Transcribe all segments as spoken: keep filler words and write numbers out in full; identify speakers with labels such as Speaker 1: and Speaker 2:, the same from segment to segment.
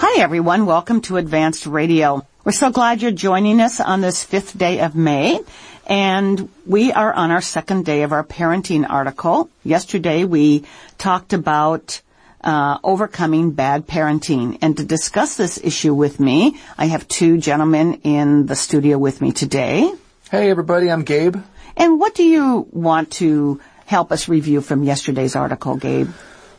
Speaker 1: Hi, everyone. Welcome to Advanced Radio. We're so glad you're joining us on this fifth day of May, and we are on our second day of our parenting article. Yesterday, we talked about uh overcoming bad parenting, and to discuss this issue with me, I have two gentlemen in the studio with me today.
Speaker 2: Hey, everybody. I'm Gabe.
Speaker 1: And what do you want to help us review from yesterday's article, Gabe?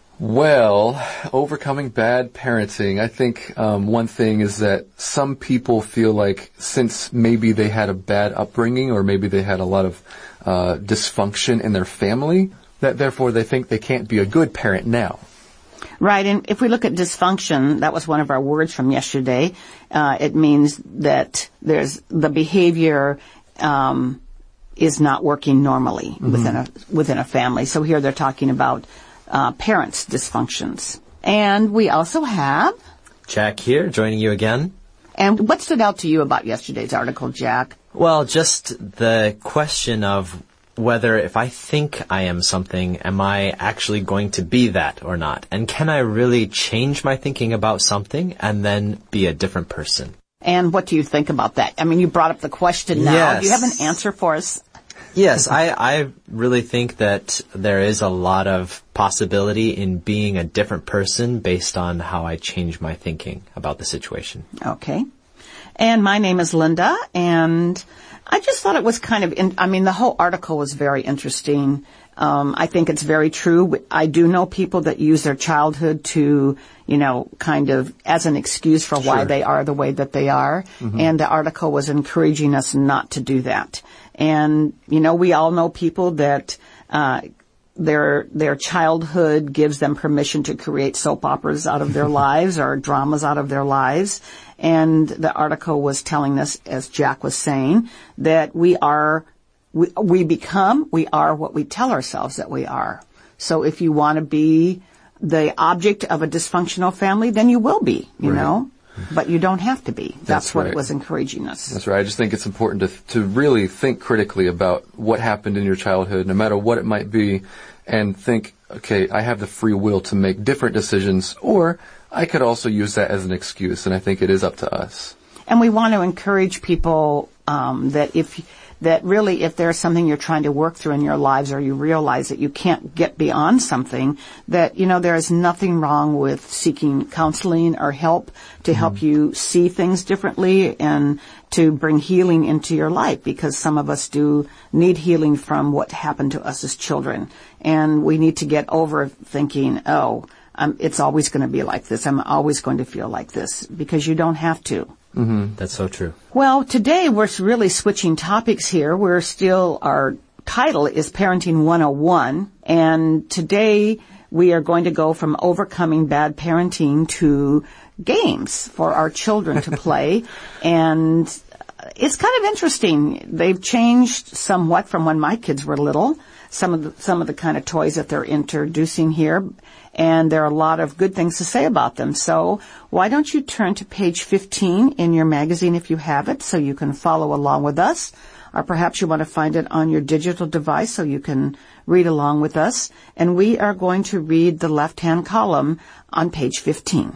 Speaker 2: Well, overcoming bad parenting. I think um, one thing is that some people feel like since maybe they had a bad upbringing or maybe they had a lot of uh, dysfunction in their family, that therefore they think they can't be a good parent now.
Speaker 1: Right, and if we look at dysfunction, that was one of our words from yesterday. Uh, it means that there's the behavior um, is not working normally mm-hmm. within a within a family. So here they're talking about Uh, parents' dysfunctions. And we also have
Speaker 3: Jack here, joining you again.
Speaker 1: And what stood out to you about yesterday's article, Jack?
Speaker 3: Well, just the question of whether if I think I am something, am I actually going to be that or not? And can I really change my thinking about something and then be a different person?
Speaker 1: And what do you think about that? I mean, you brought up the question now.
Speaker 3: Yes.
Speaker 1: Do you have an answer for us?
Speaker 3: Yes, I, I really think that there is a lot of possibility in being a different person based on how I change my thinking about the situation.
Speaker 1: Okay. And my name is Linda, and I just thought it was kind of, in, I mean, the whole article was very interesting. Um, I think it's very true. I do know people that use their childhood to, you know, kind of as an excuse for why
Speaker 2: Sure.
Speaker 1: they are the way that they are. Mm-hmm. And the article was encouraging us not to do that. And, you know, we all know people that, uh, their, their childhood gives them permission to create soap operas out of their lives or dramas out of their lives. And the article was telling us, as Jack was saying, that we are, we, we become, we are what we tell ourselves that we are. So if you want to be the object of a dysfunctional family, then you will be, you
Speaker 2: right.
Speaker 1: know. But you don't have to be. That's,
Speaker 2: That's
Speaker 1: what
Speaker 2: right.
Speaker 1: was encouraging us.
Speaker 2: That's right. I just think it's important to to really think critically about what happened in your childhood, no matter what it might be, and think, okay, I have the free will to make different decisions, or I could also use that as an excuse, and I think it is up to us.
Speaker 1: And we want to encourage people um, that if that really if there's something you're trying to work through in your lives, or you realize that you can't get beyond something, that, you know, there is nothing wrong with seeking counseling or help to mm-hmm. help you see things differently and to bring healing into your life, because some of us do need healing from what happened to us as children. And we need to get over thinking, oh, um, it's always going to be like this. I'm always going to feel like this, because you don't have to.
Speaker 3: Mm-hmm. That's so true.
Speaker 1: Well, today we're really switching topics here. We're still, our title is Parenting one oh one, and today we are going to go from overcoming bad parenting to games for our children to play. And it's kind of interesting. They've changed somewhat from when my kids were little, some of the, some of the kind of toys that they're introducing here. And there are a lot of good things to say about them. So why don't you turn to page fifteen in your magazine if you have it, so you can follow along with us. Or perhaps you want to find it on your digital device so you can read along with us. And we are going to read the left-hand column on page fifteen.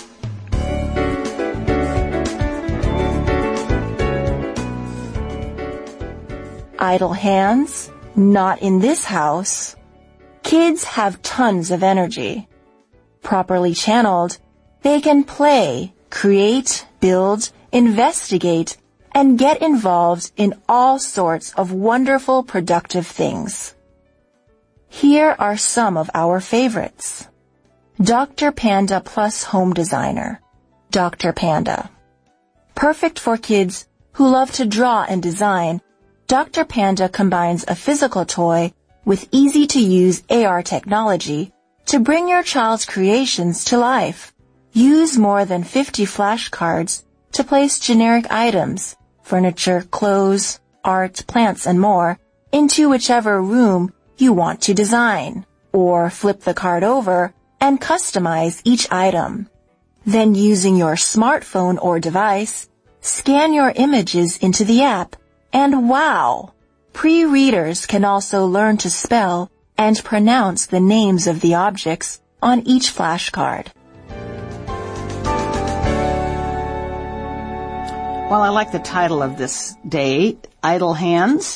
Speaker 4: Idle hands? Not in this house. Kids have tons of energy. Properly channeled, they can play, create, build, investigate, and get involved in all sorts of wonderful, productive things. Here are some of our favorites. Doctor Panda Plus Home Designer. Doctor Panda. Perfect for kids who love to draw and design, Doctor Panda combines a physical toy with easy-to-use A R technology to bring your child's creations to life. Use more than fifty flashcards to place generic items, furniture, clothes, art, plants, and more, into whichever room you want to design. Or flip the card over and customize each item. Then, using your smartphone or device, scan your images into the app, and wow! Pre-readers can also learn to spell and pronounce the names of the objects on each flashcard.
Speaker 1: Well, I like the title of this day, Idle Hands.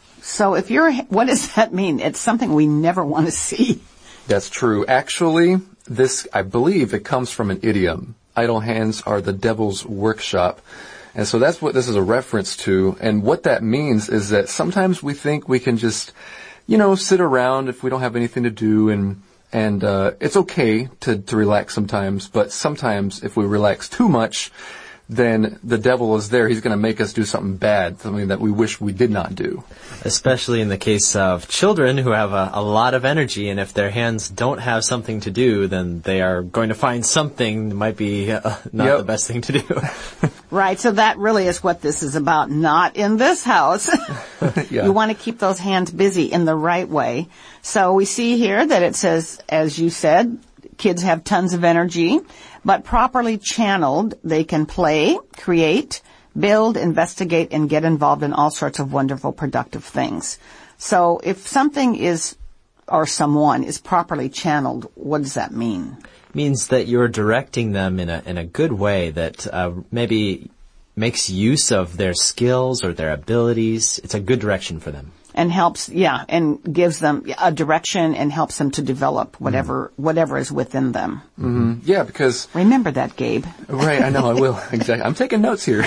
Speaker 1: So if you're, what does that mean? It's something we never want to see.
Speaker 2: That's true. Actually, this, I believe it comes from an idiom. Idle hands are the devil's workshop. And so that's what this is a reference to. And what that means is that sometimes we think we can just, you know, sit around if we don't have anything to do, and and uh it's okay to, to relax sometimes, but sometimes if we relax too much, then the devil is there. He's going to make us do something bad, something that we wish we did not do.
Speaker 3: Especially in the case of children who have a, a lot of energy, and if their hands don't have something to do, then they are going to find something that might be uh, not
Speaker 2: Yep.
Speaker 3: the best thing to do.
Speaker 1: Right, so that really is what this is about. Not in this house.
Speaker 2: Yeah.
Speaker 1: You want to keep those hands busy in the right way. So we see here that it says, as you said, kids have tons of energy, but properly channeled, they can play, create, build, investigate, and get involved in all sorts of wonderful, productive things. So if something is, or someone is properly channeled, what does that mean?
Speaker 3: Means that you're directing them in a in a good way that uh, maybe makes use of their skills or their abilities. It's a good direction for them.
Speaker 1: And helps, yeah, and gives them a direction and helps them to develop whatever, mm. whatever is within them.
Speaker 2: Mm-hmm. Yeah, because...
Speaker 1: Remember that, Gabe.
Speaker 2: Right, I know, I will. Exactly. I'm taking notes here.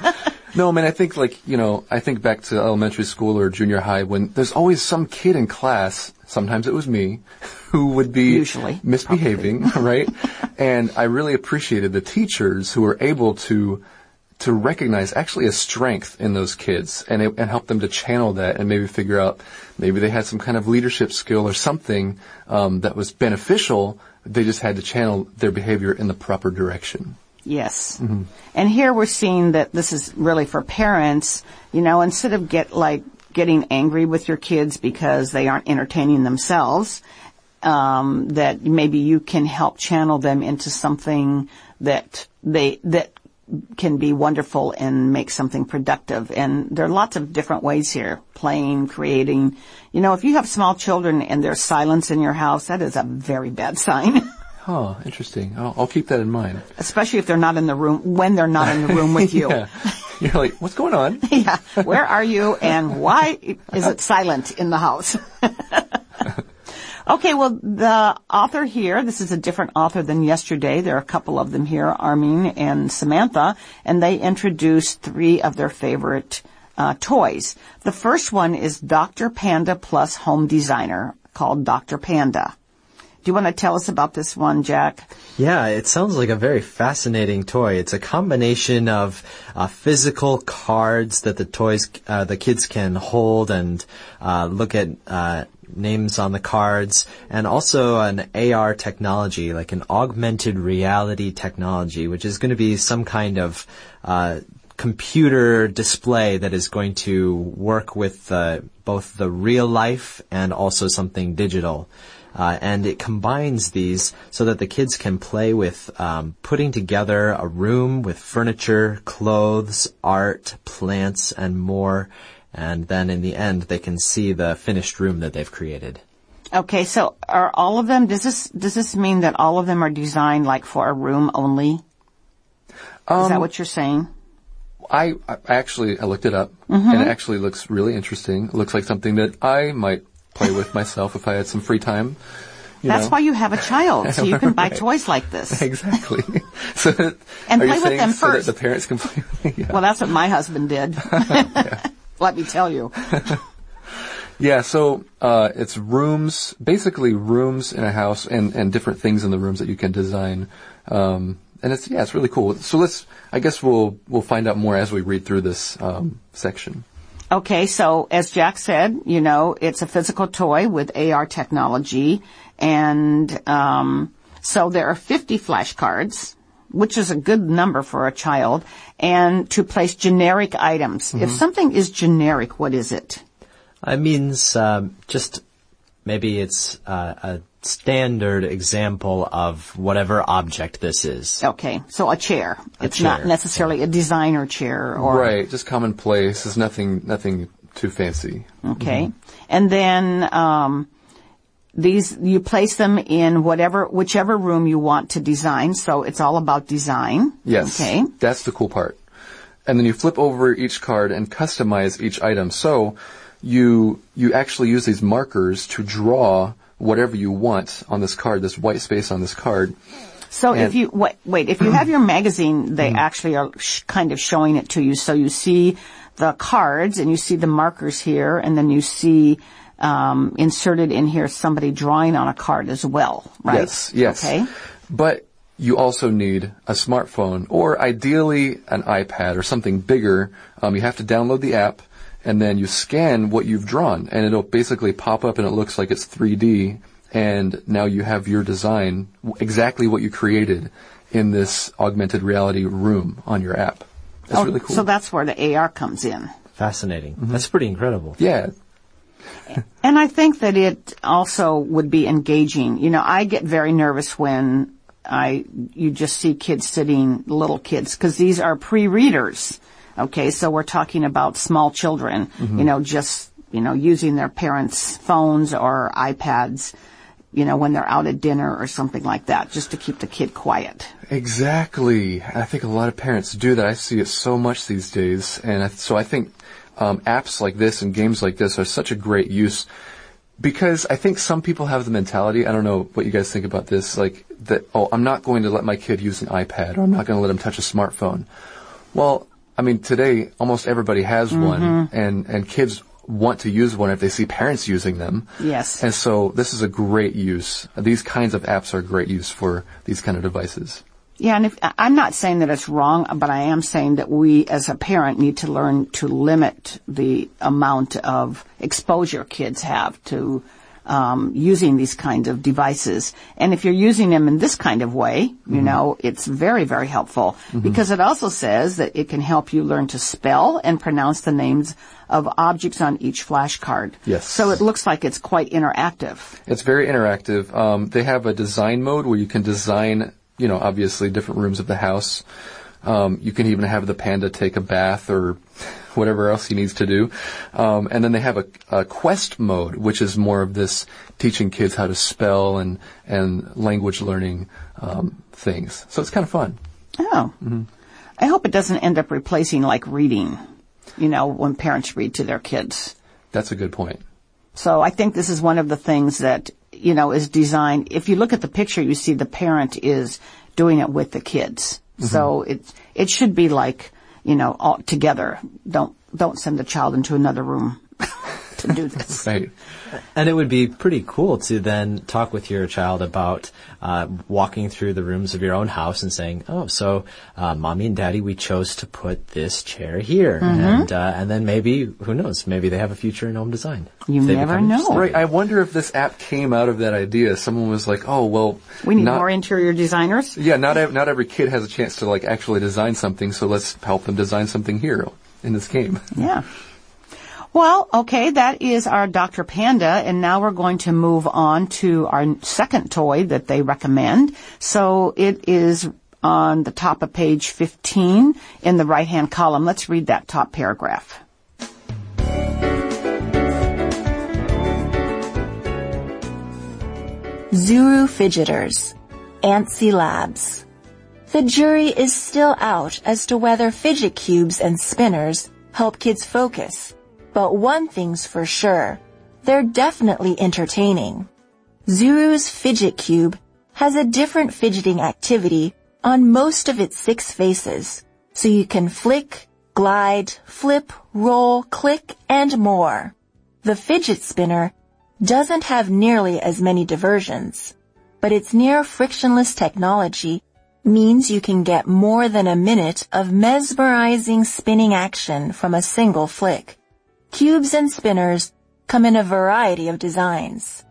Speaker 2: No, I mean, I think like, you know, I think back to elementary school or junior high when there's always some kid in class, sometimes it was me, who would be
Speaker 1: Usually.
Speaker 2: misbehaving, right? And I really appreciated the teachers who were able to to recognize actually a strength in those kids and it, and help them to channel that and maybe figure out maybe they had some kind of leadership skill or something um, that was beneficial. They just had to channel their behavior in the proper direction.
Speaker 1: Yes. Mm-hmm. And here we're seeing that this is really for parents, you know, instead of get like getting angry with your kids because they aren't entertaining themselves, um, that maybe you can help channel them into something that they, that can be wonderful and make something productive. And there are lots of different ways here. Playing, creating. You know, if you have small children and there's silence in your house, that is a very bad sign.
Speaker 2: Oh, interesting. I'll, I'll keep that in mind.
Speaker 1: Especially if they're not in the room, when they're not in the room with you.
Speaker 2: Yeah. You're like, what's going on?
Speaker 1: Yeah. Where are you and why is it silent in the house? Okay, well, the author here, this is a different author than yesterday. There are a couple of them here, Armin and Samantha, and they introduced three of their favorite uh, toys. The first one is Doctor Panda Plus Home Designer, called Doctor Panda. Do you want to tell us about this one, Jack?
Speaker 3: Yeah, it sounds like a very fascinating toy. It's a combination of uh, physical cards that the toys, uh, the kids can hold and uh, look at uh, names on the cards, and also an A R technology, like an augmented reality technology, which is going to be some kind of uh, computer display that is going to work with uh, both the real life and also something digital. Uh, and it combines these so that the kids can play with um, putting together a room with furniture, clothes, art, plants, and more. And then in the end, they can see the finished room that they've created.
Speaker 1: Okay, so are all of them, does this does this mean that all of them are designed like for a room only? Um, Is that what you're saying?
Speaker 2: I, I actually, I looked it up, mm-hmm. and it actually looks really interesting. It looks like something that I might play with myself if I had some free time. You
Speaker 1: That's
Speaker 2: know.
Speaker 1: why you have a child, so you can buy
Speaker 2: Right.
Speaker 1: toys like this.
Speaker 2: Exactly. So that,
Speaker 1: And
Speaker 2: are
Speaker 1: play
Speaker 2: you
Speaker 1: with
Speaker 2: saying
Speaker 1: them
Speaker 2: so
Speaker 1: first.
Speaker 2: that the parents can play? Yeah.
Speaker 1: Well, that's what my husband did. Let me tell you.
Speaker 2: Yeah, so uh it's rooms, basically rooms in a house and, and different things in the rooms that you can design. Um and it's yeah, it's really cool. So let's I guess we'll we'll find out more as we read through this um section.
Speaker 1: Okay, so as Jack said, you know, it's a physical toy with A R technology, and um so there are fifty flashcards, which is a good number for a child, and to place generic items. Mm-hmm. If something is generic, what is it?
Speaker 3: It means um, just maybe it's uh, a standard example of whatever object this is.
Speaker 1: Okay, so a chair.
Speaker 3: A
Speaker 1: it's
Speaker 3: chair,
Speaker 1: not necessarily
Speaker 3: yeah.
Speaker 1: a designer chair or
Speaker 2: Right, just commonplace. It's nothing nothing too fancy.
Speaker 1: Okay.
Speaker 2: Mm-hmm.
Speaker 1: And then um these you place them in whatever whichever room you want to design, so it's all about design.
Speaker 2: Yes.
Speaker 1: Okay.
Speaker 2: That's the cool part. and then you flip over each card and customize each item. So you you actually use these markers to draw whatever you want on this card, this white space on this card.
Speaker 1: So
Speaker 2: and
Speaker 1: if you wait, wait, if you have your magazine, they actually are sh- kind of showing it to you. So you see the cards and you see the markers here, and then you see um, inserted in here somebody drawing on a card as well, right?
Speaker 2: Yes, yes.
Speaker 1: Okay.
Speaker 2: But you also need a smartphone, or ideally an iPad or something bigger. Um, you have to download the app, and then you scan what you've drawn, and it'll basically pop up and it looks like it's three D, and now you have your design, exactly what you created in this augmented reality room on your app. That's
Speaker 1: oh,
Speaker 2: really cool.
Speaker 1: So that's where the A R comes in.
Speaker 3: Fascinating. Mm-hmm. That's pretty incredible.
Speaker 2: Yeah.
Speaker 1: And I think that it also would be engaging. You know, I get very nervous when I, you just see kids sitting, little kids, because these are pre-readers. Okay, so we're talking about small children, mm-hmm. you know, just, you know, using their parents' phones or iPads, you know, when they're out at dinner or something like that, just to keep the kid quiet.
Speaker 2: Exactly. I think a lot of parents do that. I see it so much these days. And I, so I think um, apps like this and games like this are such a great use, because I think some people have the mentality, I don't know what you guys think about this, like that, oh, I'm not going to let my kid use an iPad, or I'm not going to let him touch a smartphone. Well, I mean, today almost everybody has mm-hmm. one, and, and kids want to use one if they see parents using them.
Speaker 1: Yes.
Speaker 2: And so this is a great use. These kinds of apps are great use for these kind of devices.
Speaker 1: Yeah, and if, I'm not saying that it's wrong, but I am saying that we as a parent need to learn to limit the amount of exposure kids have to um using these kinds of devices. And if you're using them in this kind of way, you mm-hmm. know, it's very, very helpful, mm-hmm. because it also says that it can help you learn to spell and pronounce the names of objects on each flashcard.
Speaker 2: Yes.
Speaker 1: So it looks like it's quite interactive.
Speaker 2: It's very interactive. Um, they have a design mode where you can design, you know, obviously different rooms of the house. Um, you can even have the panda take a bath or whatever else he needs to do. Um, and then they have a, a quest mode, which is more of this teaching kids how to spell and, and language learning um, things. So it's kind of fun.
Speaker 1: Oh. Mm-hmm. I hope it doesn't end up replacing like reading, you know, when parents read to their kids.
Speaker 2: That's a good point.
Speaker 1: So I think this is one of the things that, you know, is designed. If you look at the picture, you see the parent is doing it with the kids. Mm-hmm. So it it should be like, you know, all together. Don't don't send the child into another room to do this.
Speaker 2: Right.
Speaker 3: And it would be pretty cool to then talk with your child about uh walking through the rooms of your own house and saying, "Oh, so uh, mommy and daddy, we chose to put this chair here," mm-hmm. and uh, and then maybe, who knows, maybe they have a future in home design.
Speaker 1: You never know.
Speaker 2: Right. I wonder if this app came out of that idea. Someone was like, "Oh, well,
Speaker 1: we need
Speaker 2: not,
Speaker 1: more interior designers."
Speaker 2: Yeah, not ev- not every kid has a chance to like actually design something, so let's help them design something here in this game.
Speaker 1: Yeah. Well, okay, that is our Doctor Panda, and now we're going to move on to our second toy that they recommend. So it is on the top of page fifteen in the right-hand column. Let's read that top paragraph.
Speaker 4: Zuru Fidgeters, Antsy Labs. The jury is still out as to whether fidget cubes and spinners help kids focus. But one thing's for sure, they're definitely entertaining. Zuru's Fidget Cube has a different fidgeting activity on most of its six faces, so you can flick, glide, flip, roll, click, and more. The fidget spinner doesn't have nearly as many diversions, but its near frictionless technology means you can get more than a minute of mesmerizing spinning action from a single flick. Cubes and spinners come in a variety of designs.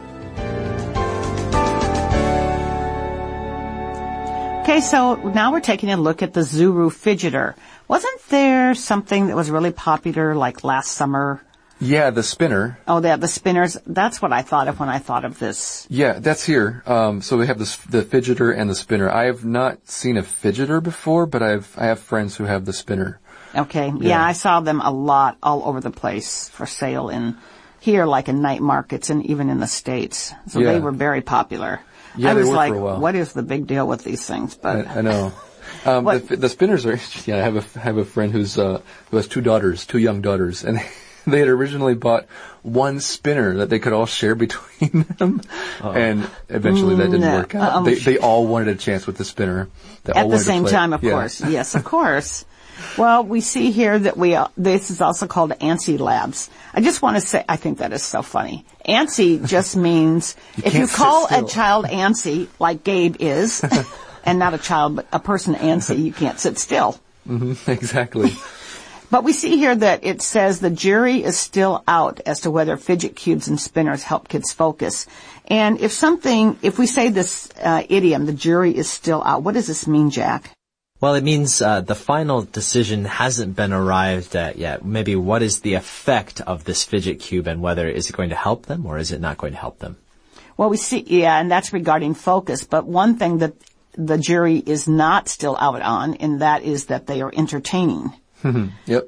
Speaker 1: Okay, so now we're taking a look at the Zuru Fidgeter. Wasn't there something that was really popular like last summer?
Speaker 2: Yeah, the spinner.
Speaker 1: Oh, yeah, the spinners. That's what I thought of when I thought of this.
Speaker 2: Yeah, that's here. Um, so we have this, the fidgeter and the spinner. I have not seen a fidgeter before, but I've, I have friends who have the spinner.
Speaker 1: Okay. Yeah.
Speaker 2: Yeah,
Speaker 1: I saw them a lot all over the place for sale in here, like in night markets and even in the States. So
Speaker 2: yeah.
Speaker 1: they were very popular.
Speaker 2: Yeah,
Speaker 1: I was
Speaker 2: they were
Speaker 1: like,
Speaker 2: for a while.
Speaker 1: what is the big deal with these things? But
Speaker 2: I, I know. Um,
Speaker 1: What-
Speaker 2: the, the spinners are, yeah, I have a, have a friend who's, uh, who has two daughters, two young daughters, and they had originally bought one spinner that they could all share between them, and eventually that didn't
Speaker 1: No.
Speaker 2: work out.
Speaker 1: Um,
Speaker 2: they, they all wanted a chance with the spinner. They all
Speaker 1: At the
Speaker 2: wanted to
Speaker 1: same
Speaker 2: play.
Speaker 1: time, of
Speaker 2: Yeah.
Speaker 1: course. Yes, of course. Well, we see here that we, uh, this is also called ANSI Labs. I just want to say, I think that is so funny. ANSI just means, if you
Speaker 2: can't sit
Speaker 1: call a
Speaker 2: still.
Speaker 1: child ANSI, like Gabe is, and not a child, but a person ANSI, you can't sit still.
Speaker 2: Mm-hmm, exactly.
Speaker 1: But we see here that it says the jury is still out as to whether fidget cubes and spinners help kids focus. And if something, if we say this uh, idiom, the jury is still out, what does this mean, Jack?
Speaker 3: Well, it means uh, the final decision hasn't been arrived at yet. Maybe what is the effect of this fidget cube and whether is it going to help them or is it not going to help them?
Speaker 1: Well, we see, yeah, and that's regarding focus. But one thing that the jury is not still out on, and that is that they are entertaining.
Speaker 2: Yep.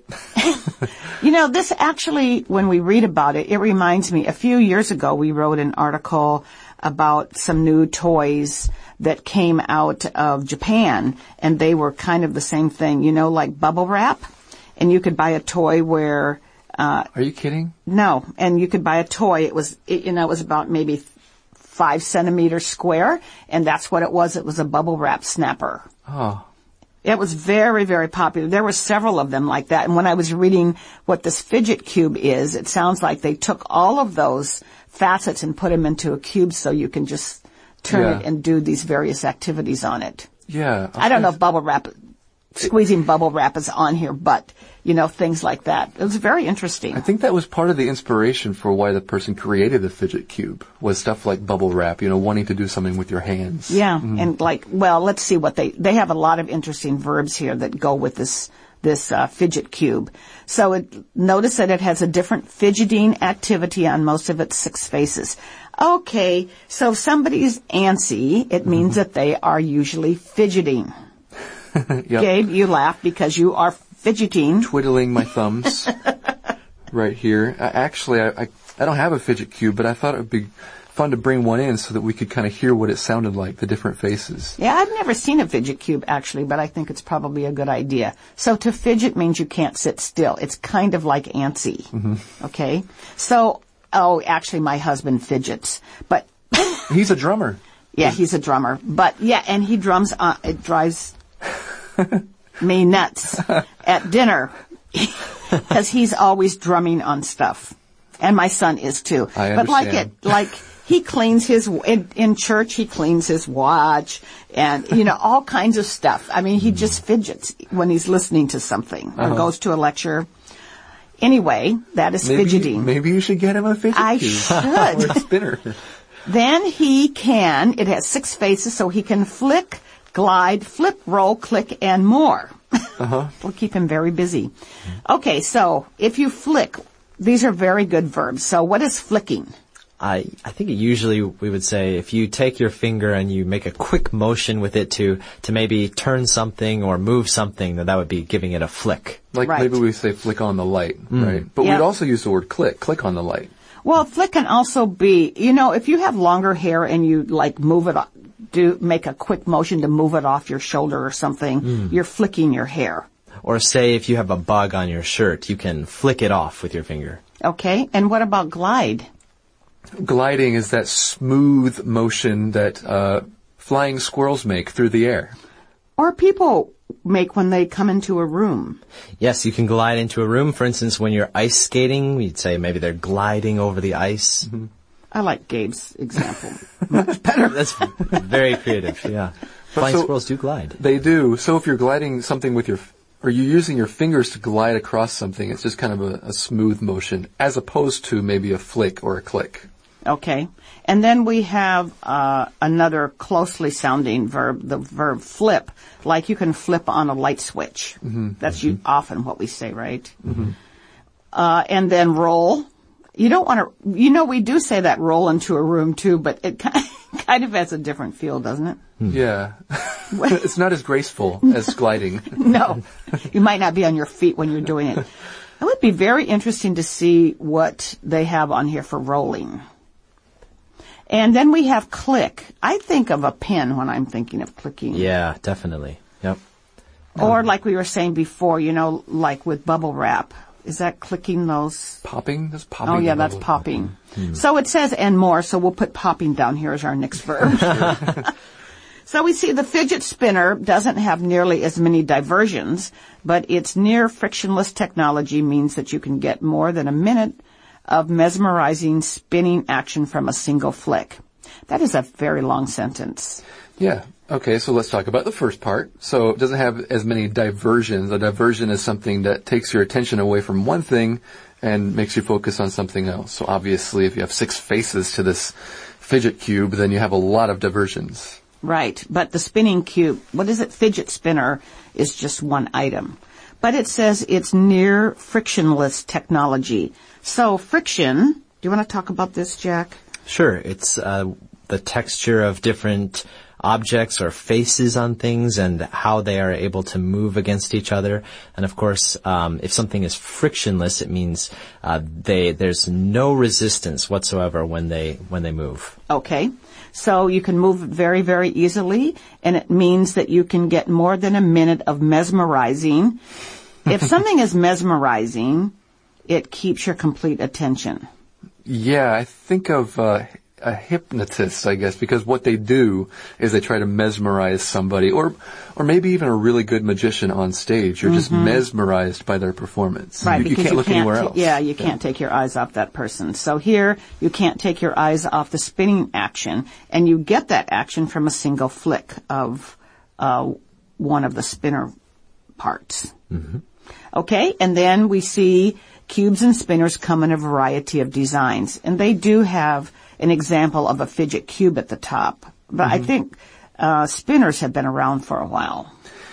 Speaker 1: You know, this actually, when we read about it, it reminds me, a few years ago we wrote an article about some new toys that came out of Japan, and they were kind of the same thing, you know, like bubble wrap. And you could buy a toy where, uh,
Speaker 2: Are you kidding?
Speaker 1: no, and you could buy a toy, it was, it, you know, it was about maybe five centimeters square, and that's what it was, it was a bubble wrap snapper.
Speaker 2: Oh.
Speaker 1: It was very, very popular. There were several of them like that. And when I was reading what this fidget cube is, it sounds like they took all of those facets and put them into a cube so you can just turn
Speaker 2: Yeah.
Speaker 1: it and do these various activities on it.
Speaker 2: Yeah.
Speaker 1: I don't know if bubble wrap, squeezing bubble wrap is on here, but, you know, things like that. It was very interesting.
Speaker 2: I think that was part of the inspiration for why the person created the fidget cube, was stuff like bubble wrap, you know, wanting to do something with your hands.
Speaker 1: Yeah, and like, well, let's see what they, they have a lot of interesting verbs here that go with this, this, uh, fidget cube. So it, notice that it has a different fidgeting activity on most of its six faces. Okay, so if somebody's antsy, it means that they are usually fidgeting.
Speaker 2: Yep.
Speaker 1: Gabe, you laugh because you are fidgeting.
Speaker 2: Twiddling my thumbs right here. I, actually, I, I, I don't have a fidget cube, but I thought it would be fun to bring one in so that we could kind of hear what it sounded like, the different faces.
Speaker 1: Yeah, I've never seen a fidget cube actually, but I think it's probably a good idea. So to fidget means you can't sit still. It's kind of like antsy. Mm-hmm. Okay? So, oh, actually my husband fidgets, but
Speaker 2: He's a drummer.
Speaker 1: yeah, he's a drummer. But yeah, and he drums on, it drives me nuts at dinner because he's always drumming on stuff. And my son is too.
Speaker 2: I
Speaker 1: but like it,
Speaker 2: understand.
Speaker 1: like he cleans his, in, in church he cleans his watch and, you know, all kinds of stuff. I mean, he just fidgets when he's listening to something or
Speaker 2: Uh-huh.
Speaker 1: goes to a lecture. Anyway, that is
Speaker 2: Maybe,
Speaker 1: fidgeting.
Speaker 2: maybe you should get him a fidget
Speaker 1: I
Speaker 2: cube.
Speaker 1: should.
Speaker 2: Or a spinner.
Speaker 1: Then he can, it has six faces, so he can flick, glide, flip, roll, click, and more.
Speaker 2: Uh-huh.
Speaker 1: Will keep him very busy. Okay, so if you flick, these are very good verbs. So what is flicking?
Speaker 3: I, I think usually we would say if you take your finger and you make a quick motion with it to, to maybe turn something or move something, then that would be giving it a flick.
Speaker 2: Like
Speaker 1: Right.
Speaker 2: maybe we say flick on the light, right? But
Speaker 1: Yeah.
Speaker 2: we'd also use the word click, click on the light.
Speaker 1: Well, flick can also be, you know, if you have longer hair and you like move it, o- do make a quick motion to move it off your shoulder or something, you're flicking your hair.
Speaker 3: Or say if you have a bug on your shirt, you can flick it off with your finger.
Speaker 1: Okay, and what about glide?
Speaker 2: Gliding is that smooth motion that uh, flying squirrels make through the air.
Speaker 1: Or people make when they come into a room.
Speaker 3: Yes, you can glide into a room. For instance, when you're ice skating, you'd say maybe they're gliding over the ice.
Speaker 2: Mm-hmm.
Speaker 1: I like Gabe's example.
Speaker 3: That's very creative, yeah. Flying
Speaker 2: so-
Speaker 3: squirrels do glide.
Speaker 2: They do. So if you're gliding something with your, or you're using your fingers to glide across something, it's just kind of a, a smooth motion, as opposed to maybe a flick or a click.
Speaker 1: Okay. And then we have uh, another closely sounding verb, the verb flip, like you can flip on a light switch. Mm-hmm. That's you, often what we say, right? Mm-hmm. Uh, and then roll. You don't want to, you know, we do say that roll into a room too, but it kind of has a different feel, doesn't it?
Speaker 2: Yeah. It's not as graceful as gliding.
Speaker 1: No. You might not be on your feet when you're doing it. It would be very interesting to see what they have on here for rolling. And then we have click. I think of a pen when I'm thinking of clicking.
Speaker 3: Yeah, definitely. Yep.
Speaker 1: Or like we were saying before, you know, like with bubble wrap. Is that clicking those?
Speaker 2: Popping? That's popping.
Speaker 1: Oh, yeah, that's
Speaker 2: bubble.
Speaker 1: popping.
Speaker 2: Hmm.
Speaker 1: So it says and more, so we'll put popping down here as our next verb. So we see the fidget spinner doesn't have nearly as many diversions, but its near frictionless technology means that you can get more than a minute of mesmerizing spinning action from a single flick. That is a very long sentence.
Speaker 2: Yeah. Okay, so let's talk about the first part. So it doesn't have as many diversions. A diversion is something that takes your attention away from one thing and makes you focus on something else. So obviously, if you have six faces to this fidget cube, then you have a lot of diversions.
Speaker 1: Right, but the spinning cube, what is it, fidget spinner, is just one item. But it says it's near frictionless technology. So friction, do you want to talk about this, Jack?
Speaker 3: Sure. It's uh, the texture of different objects or faces on things and how they are able to move against each other. And of course, um, if something is frictionless, it means uh, they there's no resistance whatsoever when they when they move.
Speaker 1: Okay. So you can move very, very easily, and it means that you can get more than a minute of mesmerizing. If something is mesmerizing, it keeps your complete attention.
Speaker 2: Yeah, I think of uh, a hypnotist, I guess, because what they do is they try to mesmerize somebody, or or maybe even a really good magician on stage. You're mm-hmm. just mesmerized by their performance.
Speaker 1: Right,
Speaker 2: you,
Speaker 1: because
Speaker 2: you can't
Speaker 1: you
Speaker 2: look
Speaker 1: can't
Speaker 2: anywhere
Speaker 1: t-
Speaker 2: else.
Speaker 1: Yeah, you can't take your eyes off that person. So here, you can't take your eyes off the spinning action, and you get that action from a single flick of uh, one of the spinner parts.
Speaker 3: Mm-hmm.
Speaker 1: Okay, and then we see cubes and spinners come in a variety of designs, and they do have an example of a fidget cube at the top. But mm-hmm. I think uh, spinners have been around for a while.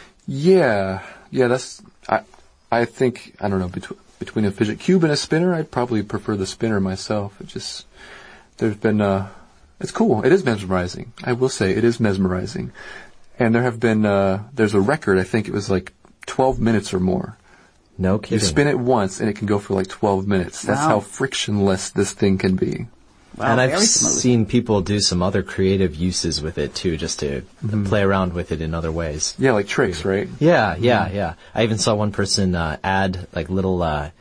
Speaker 2: Yeah, yeah, that's, I I think, I don't know, between between a fidget cube and a spinner, I'd probably prefer the spinner myself. It just, there's been, uh, it's cool. It is mesmerizing. I will say, it is mesmerizing. And there have been, uh, there's a record, I think it was like twelve minutes or more.
Speaker 3: No kidding.
Speaker 2: You spin it once and it can go for like twelve minutes. That's
Speaker 1: wow.
Speaker 2: how frictionless this thing can be.
Speaker 1: Wow,
Speaker 3: and I've
Speaker 1: very smooth.
Speaker 3: seen people do some other creative uses with it too, just to mm-hmm. play around with it in other ways.
Speaker 2: Yeah, like tricks, right?
Speaker 3: Yeah, yeah, mm-hmm. yeah. I even saw one person uh, add like little uh,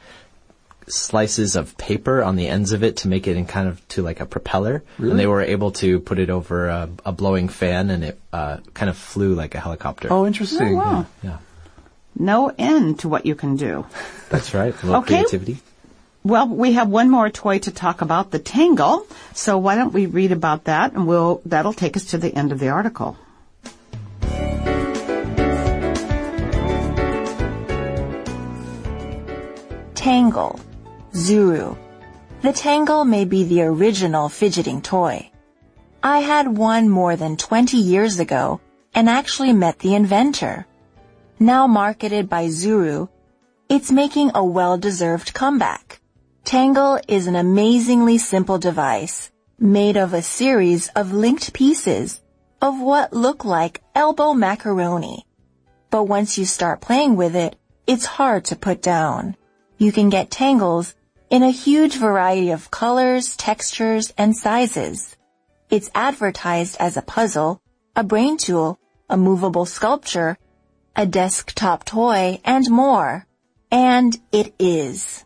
Speaker 3: slices of paper on the ends of it to make it in kind of to like a propeller.
Speaker 2: Really?
Speaker 3: And they were able to put it over a, a blowing fan, and it uh, kind of flew like a helicopter.
Speaker 2: Oh, interesting.
Speaker 1: Oh, wow.
Speaker 3: Yeah. yeah.
Speaker 1: No end to what you can do.
Speaker 3: That's right. A little
Speaker 1: okay.
Speaker 3: creativity.
Speaker 1: Well, we have one more toy to talk about, the Tangle. So why don't we read about that, and we'll that'll take us to the end of the article.
Speaker 4: Tangle. Zuru. The Tangle may be the original fidgeting toy. I had one more than twenty years ago and actually met the inventor. Now marketed by Zuru, it's making a well-deserved comeback. Tangle is an amazingly simple device made of a series of linked pieces of what look like elbow macaroni. But once you start playing with it, it's hard to put down. You can get tangles in a huge variety of colors, textures, and sizes. It's advertised as a puzzle, a brain tool, a movable sculpture, a desktop toy, and more. And it is.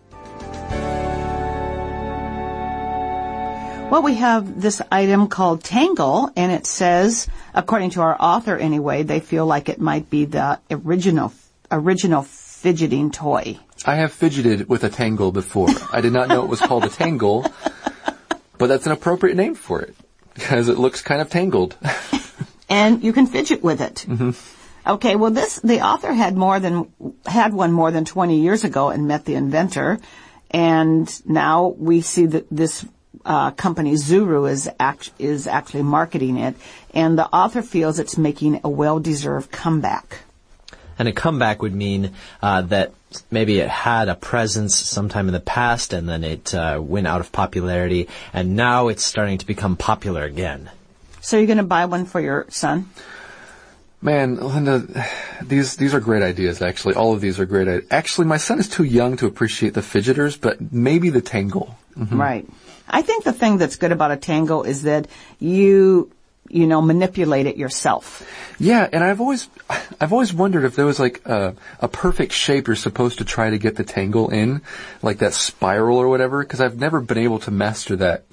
Speaker 1: Well, we have this item called Tangle, and it says, according to our author anyway, they feel like it might be the original original fidgeting toy.
Speaker 2: I have fidgeted with a Tangle before. I did not know it was called a Tangle, but that's an appropriate name for it, because it looks kind of tangled.
Speaker 1: And you can fidget with it.
Speaker 2: Mm-hmm.
Speaker 1: Okay, well, this the author had more than had one more than twenty years ago and met the inventor, and now we see that this uh, company Zuru is act, is actually marketing it, and the author feels it's making a well-deserved comeback.
Speaker 3: And a comeback would mean uh, that maybe it had a presence sometime in the past, and then it uh, went out of popularity, and now it's starting to become popular again.
Speaker 1: So you're going to buy one for your son?
Speaker 2: Man, Linda, these these are great ideas, actually. All of these are great ideas. Actually, my son is too young to appreciate the fidgeters, but maybe the Tangle. Mm-hmm.
Speaker 1: Right. I think the thing that's good about a Tangle is that you you know, manipulate it yourself.
Speaker 2: Yeah, and I've always, I've always wondered if there was like a, a perfect shape you're supposed to try to get the tangle in, like that spiral or whatever, because I've never been able to master that.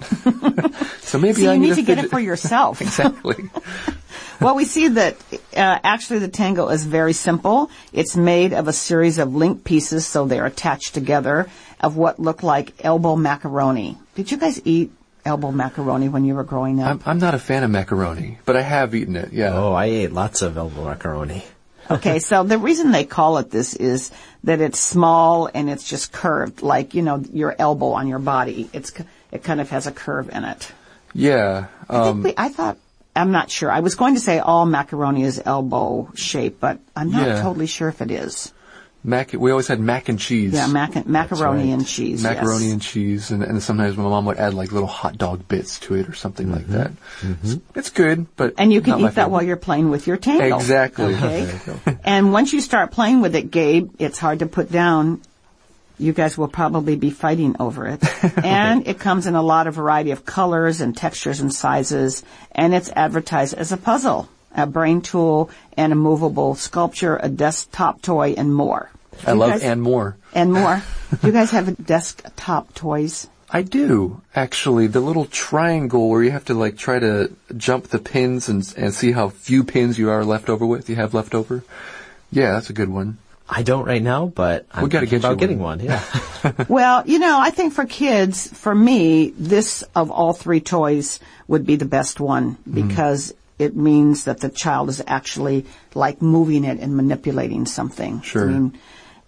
Speaker 2: So maybe
Speaker 1: so
Speaker 2: I
Speaker 1: you
Speaker 2: need,
Speaker 1: need to
Speaker 2: fidget.
Speaker 1: get it for yourself.
Speaker 2: Exactly.
Speaker 1: Well, we see that uh, actually the tango is very simple. It's made of a series of linked pieces, so they're attached together, of what look like elbow macaroni. Did you guys eat elbow macaroni when you were growing up?
Speaker 2: I'm, I'm not a fan of macaroni, but I have eaten it, yeah.
Speaker 3: Oh, I ate lots of elbow macaroni.
Speaker 1: Okay, so the reason they call it this is that it's small and it's just curved, like, you know, your elbow on your body. It's It kind of has a curve in it.
Speaker 2: Yeah.
Speaker 1: I think
Speaker 2: Um,
Speaker 1: we, I thought, I'm not sure. I was going to say all macaroni is elbow shaped, but I'm not
Speaker 2: Yeah.
Speaker 1: totally sure if it is.
Speaker 2: mac, we always had mac and cheese.
Speaker 1: Yeah, mac and, macaroni
Speaker 3: right.
Speaker 1: and cheese.
Speaker 2: Macaroni
Speaker 1: yes.
Speaker 2: and cheese, and, and sometimes my mom would add like little hot dog bits to it or something like that. It's, it's good, but
Speaker 1: And you can
Speaker 2: not my
Speaker 1: eat that
Speaker 2: favorite.
Speaker 1: while you're playing with your tango.
Speaker 2: Exactly.
Speaker 1: Okay. And once you start playing with it, Gabe, it's hard to put down. You guys will probably be fighting over it. And it comes in a lot of variety of colors and textures and sizes, and it's advertised as a puzzle, a brain tool, and a movable sculpture, a desktop toy, and more.
Speaker 2: I
Speaker 1: You
Speaker 2: love
Speaker 1: guys-
Speaker 2: and more.
Speaker 1: And more. You guys have desktop toys?
Speaker 2: I do, actually. The little triangle where you have to like try to jump the pins and and see how few pins you are left over with, you have left over. Yeah, that's a good one.
Speaker 3: I don't right now, but I'm
Speaker 2: We gotta
Speaker 3: thinking
Speaker 2: get you
Speaker 3: about getting
Speaker 2: one.
Speaker 3: one. Yeah.
Speaker 1: Well, you know, I think for kids, for me, this of all three toys would be the best one because it means that the child is actually like moving it and manipulating something.
Speaker 2: Sure.
Speaker 1: I mean,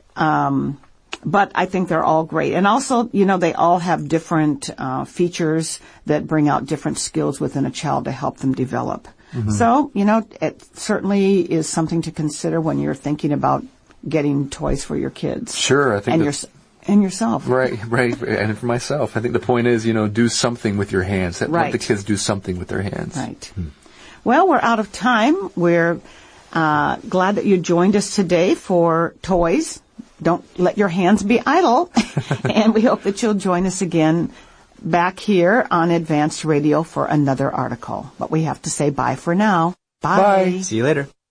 Speaker 1: um, but I think they're all great. And also, you know, they all have different uh, features that bring out different skills within a child to help them develop. So, you know, it certainly is something to consider when you're thinking about getting toys for your kids.
Speaker 2: Sure, I think
Speaker 1: And,
Speaker 2: that's-
Speaker 1: your, and yourself.
Speaker 2: Right, right, and for myself, I think the point is, you know, do something with your hands. Let
Speaker 1: Right.
Speaker 2: the kids do something with their hands.
Speaker 1: Right. Well, we're out of time. We're uh, glad that you joined us today for toys. Don't let your hands be idle. And we hope that you'll join us again back here on Advanced Radio for another article. But we have to say bye for now. Bye.
Speaker 2: Bye.
Speaker 3: See you later.